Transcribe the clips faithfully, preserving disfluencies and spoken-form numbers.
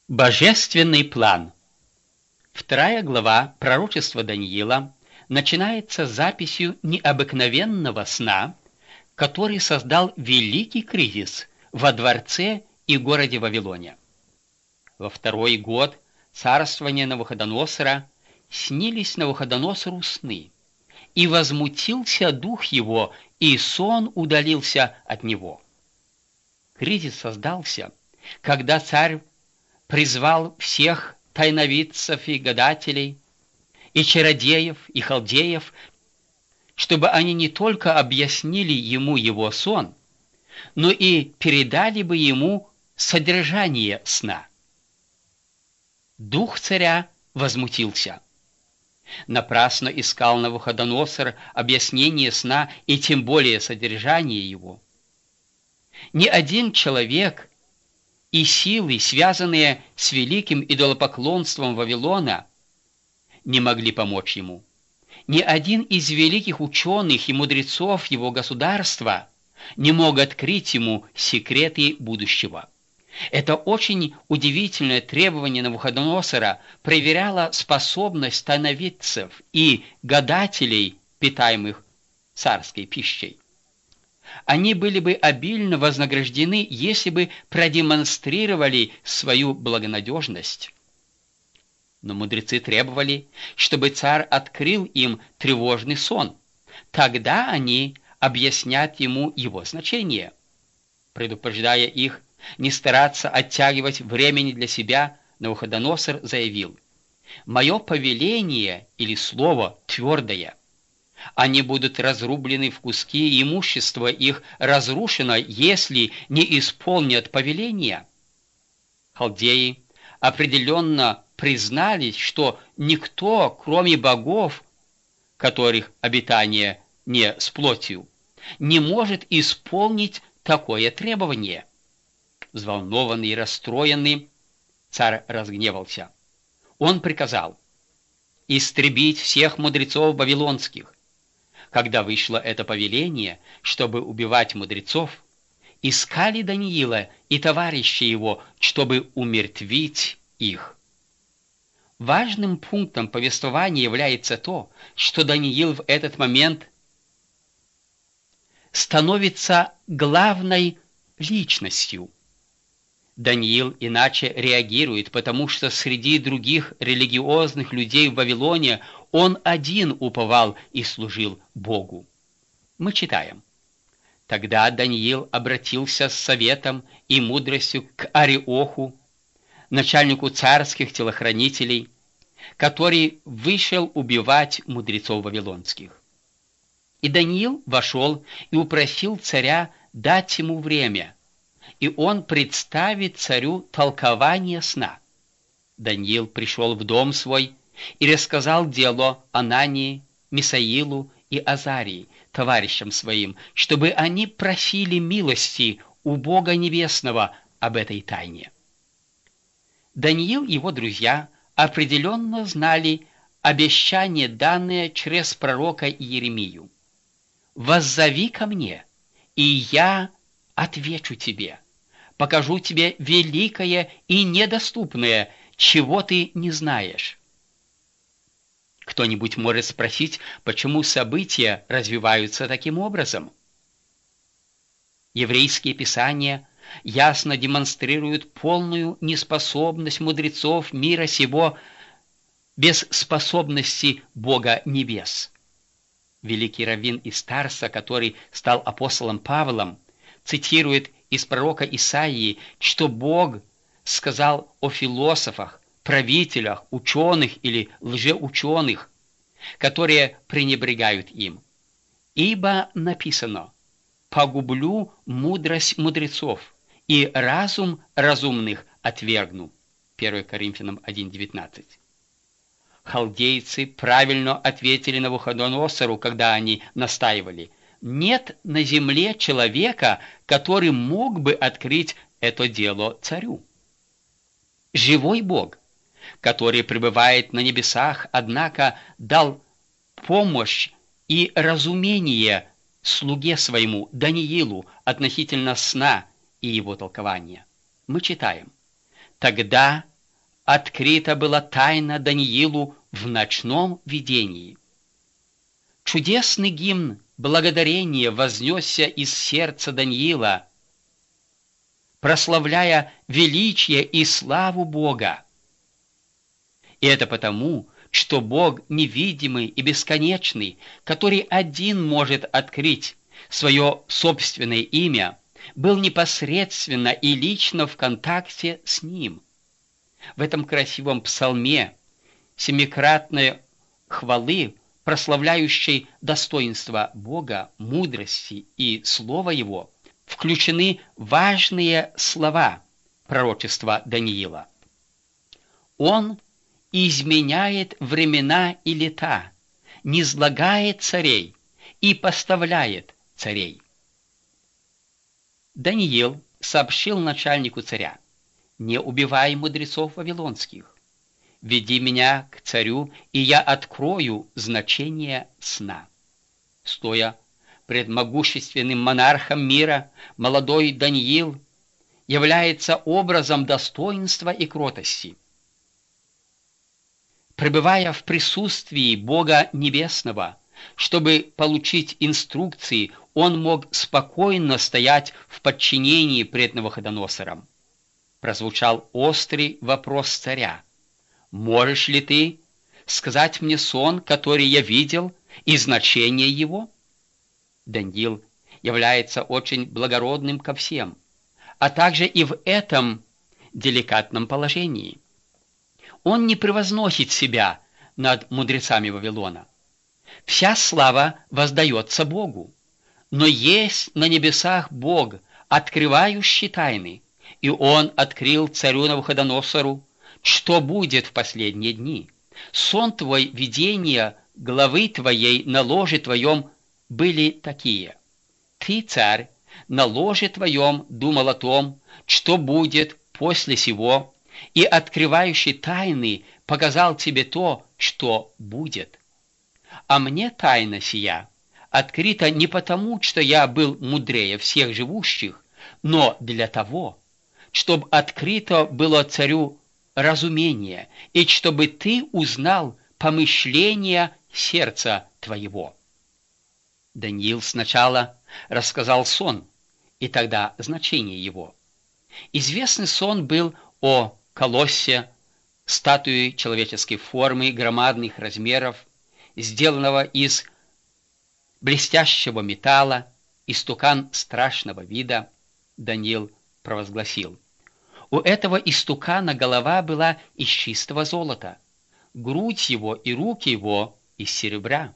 Божественный план. Вторая глава пророчества Даниила начинается записью необыкновенного сна, который создал великий кризис во дворце и городе Вавилоне. Во второй год царствования Навуходоносора снились Навуходоносору сны, и возмутился дух его, и сон удалился от него. Кризис создался, когда царь призвал всех тайновидцев и гадателей, и чародеев, и халдеев, чтобы они не только объяснили ему его сон, но и передали бы ему содержание сна. Дух царя возмутился. Напрасно искал Навуходоносор объяснение сна и тем более содержание его. Ни один человек и силы, связанные с великим идолопоклонством Вавилона, не могли помочь ему. Ни один из великих ученых и мудрецов его государства не мог открыть ему секреты будущего. Это очень удивительное требование Навуходоносора проверяло способность тайновидцев и гадателей, питаемых царской пищей. Они были бы обильно вознаграждены, если бы продемонстрировали свою благонадежность. Но мудрецы требовали, чтобы царь открыл им тревожный сон. Тогда они объяснят ему его значение. Предупреждая их не стараться оттягивать времени для себя, Навуходоносор заявил: «Мое повеление или слово твердое. Они будут разрублены в куски, и имущество их разрушено, если не исполнят повеления». Халдеи определенно признались, что никто, кроме богов, которых обитание не с плотью, не может исполнить такое требование. Взволнованный и расстроенный, царь разгневался. Он приказал истребить всех мудрецов вавилонских. Когда вышло это повеление, чтобы убивать мудрецов, искали Даниила и товарища его, чтобы умертвить их. Важным пунктом повествования является то, что Даниил в этот момент становится главной личностью. Даниил иначе реагирует, потому что среди других религиозных людей в Вавилоне он один уповал и служил Богу. Мы читаем: «Тогда Даниил обратился с советом и мудростью к Ариоху, начальнику царских телохранителей, который вышел убивать мудрецов вавилонских. И Даниил вошел и упросил царя дать ему время, и он представит царю толкование сна. Даниил пришел в дом свой и рассказал дело Анании, Мисаилу и Азарии, товарищам своим, чтобы они просили милости у Бога Небесного об этой тайне. Даниил и его друзья определенно знали обещание, данное через пророка Иеремию: «Воззови ко мне, и я отвечу тебе, покажу тебе великое и недоступное, чего ты не знаешь». Кто-нибудь может спросить, почему события развиваются таким образом? Еврейские писания ясно демонстрируют полную неспособность мудрецов мира сего без способности Бога небес. Великий раввин из Тарса, который стал апостолом Павлом, цитирует из пророка Исаии, что Бог сказал о философах, правителях, ученых или лжеученых, которые пренебрегают им: «Ибо написано: погублю мудрость мудрецов, и разум разумных отвергну». первое Коринфянам один девятнадцать. Халдейцы правильно ответили Навуходоносору, когда они настаивали: нет на земле человека, который мог бы открыть это дело царю. Живой Бог, который пребывает на небесах, однако дал помощь и разумение слуге своему Даниилу относительно сна и его толкования. Мы читаем: «Тогда открыта была тайна Даниилу в ночном видении. Чудесный гимн благодарения вознесся из сердца Даниила, прославляя величие и славу Бога. И это потому, что Бог невидимый и бесконечный, который один может открыть свое собственное имя, был непосредственно и лично в контакте с Ним. В этом красивом псалме семикратной хвалы, прославляющей достоинство Бога, мудрости и Слова Его, включены важные слова пророчества Даниила. Он изменяет времена и лета, низлагает царей и поставляет царей. Даниил сообщил начальнику царя: «Не убивай мудрецов вавилонских. Веди меня к царю, и я открою значение сна». Стоя пред могущественным монархом мира, молодой Даниил является образом достоинства и кротости. Пребывая в присутствии Бога Небесного, чтобы получить инструкции, он мог спокойно стоять в подчинении пред Навуходоносором. Прозвучал острый вопрос царя: «Можешь ли ты сказать мне сон, который я видел, и значение его?» Даниил является очень благородным ко всем, а также и в этом деликатном положении. Он не превозносит себя над мудрецами Вавилона. Вся слава воздается Богу, но есть на небесах Бог, открывающий тайны, и Он открыл царю Навуходоносору, что будет в последние дни. Сон твой, видение главы твоей на ложе твоем были такие: ты, царь, на ложе твоем думал о том, что будет после сего, и открывающий тайны показал тебе то, что будет. А мне тайна сия открыта не потому, что я был мудрее всех живущих, но для того, чтобы открыто было царю разумение, и чтобы ты узнал помышления сердца твоего». Даниил сначала рассказал сон, и тогда значение его. Известный сон был о колоссе, статуи человеческой формы, громадных размеров, сделанного из блестящего металла, истукан страшного вида. Даниил провозгласил: «У этого истукана голова была из чистого золота, грудь его и руки его из серебра,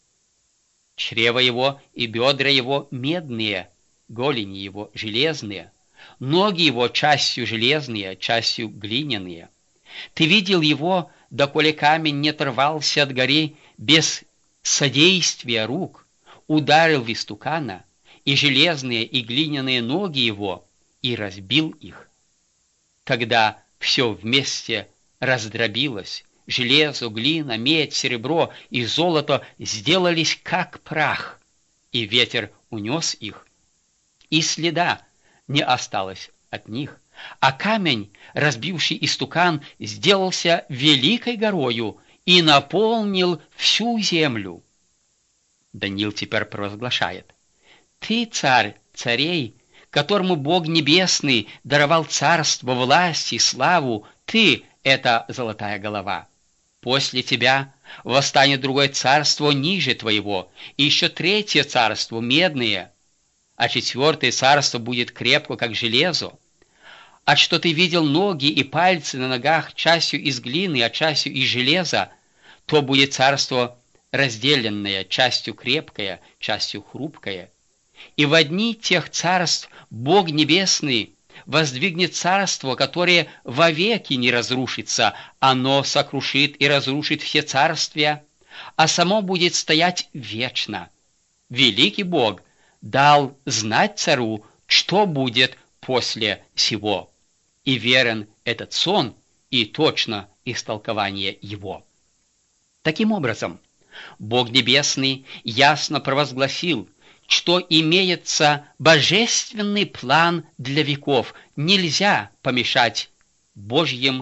чрево его и бедра его медные, голени его железные, ноги его частью железные, частью глиняные. Ты видел его, доколе камень не оторвался от горы без содействия рук, ударил в истукана, и железные и глиняные ноги его, и разбил их. Тогда все вместе раздробилось, железо, глина, медь, серебро и золото сделались как прах, и ветер унес их, и следа не осталось от них, а камень, разбивший истукан, сделался великой горою и наполнил всю землю». Даниил теперь провозглашает: «Ты, царь царей, которому Бог Небесный даровал царство, власть и славу, ты — это золотая голова. После тебя восстанет другое царство ниже твоего, и еще третье царство медное, а четвертое царство будет крепко, как железо. А что ты видел ноги и пальцы на ногах частью из глины, а частью из железа, то будет царство разделенное, частью крепкое, частью хрупкое. И в одни тех царств Бог Небесный воздвигнет царство, которое вовеки не разрушится, оно сокрушит и разрушит все царствия, а само будет стоять вечно. Великий Бог дал знать царю, что будет после сего, и верен этот сон и точно истолкование его». Таким образом, Бог Небесный ясно провозгласил, что имеется божественный план для веков, нельзя помешать Божьим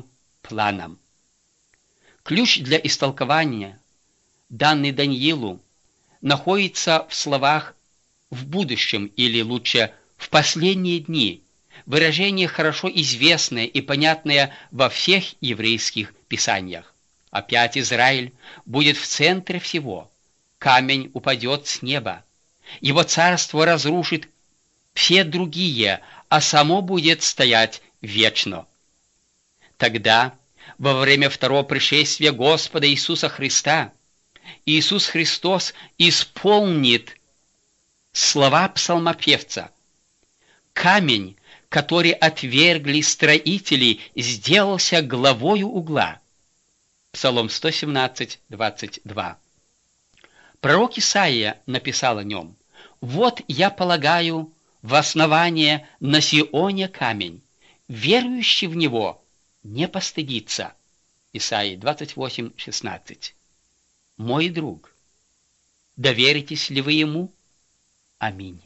планом. Ключ для истолкования, данный Даниилу, находится в словах «в будущем» или лучше «в последние дни», выражение хорошо известное и понятное во всех еврейских писаниях. Опять Израиль будет в центре всего. Камень упадет с неба. Его царство разрушит все другие, а само будет стоять вечно. Тогда, во время второго пришествия Господа Иисуса Христа, Иисус Христос исполнит слова псалмопевца. Камень, который отвергли строители, сделался главою угла. Псалом сто семнадцать, двадцать два. Пророк Исаия написал о нем: «Вот я полагаю в основание на Сионе камень, верующий в него не постыдится». Исаии двадцать восемь, шестнадцать. Мой друг, доверитесь ли вы ему? Аминь.